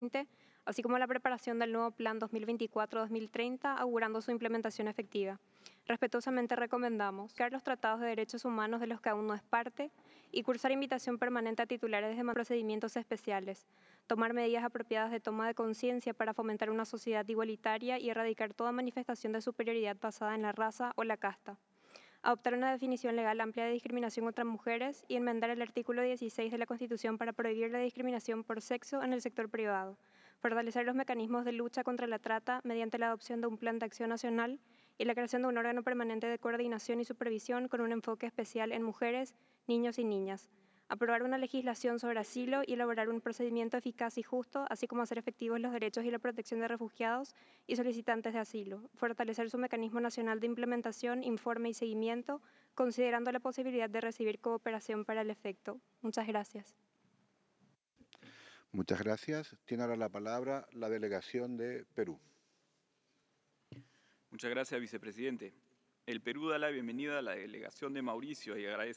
así como la preparación del nuevo Plan 2024-2030, augurando su implementación efectiva. Respetuosamente recomendamos buscar los tratados de derechos humanos de los que aún no es parte y cursar invitación permanente a titulares de procedimientos especiales, tomar medidas apropiadas de toma de conciencia para fomentar una sociedad igualitaria y erradicar toda manifestación de superioridad basada en la raza o la casta. Adoptar una definición legal amplia de discriminación contra mujeres y enmendar el artículo 16 de la Constitución para prohibir la discriminación por sexo en el sector privado. Fortalecer los mecanismos de lucha contra la trata mediante la adopción de un plan de acción nacional y la creación de un órgano permanente de coordinación y supervisión con un enfoque especial en mujeres, niños y niñas. Aprobar una legislación sobre asilo y elaborar un procedimiento eficaz y justo, así como hacer efectivos los derechos y la protección de refugiados y solicitantes de asilo. Fortalecer su mecanismo nacional de implementación, informe y seguimiento, considerando la posibilidad de recibir cooperación para el efecto. Muchas gracias. Muchas gracias. Tiene ahora la palabra la delegación de Perú. Muchas gracias, vicepresidente. El Perú da la bienvenida a la delegación de Mauricio y agradece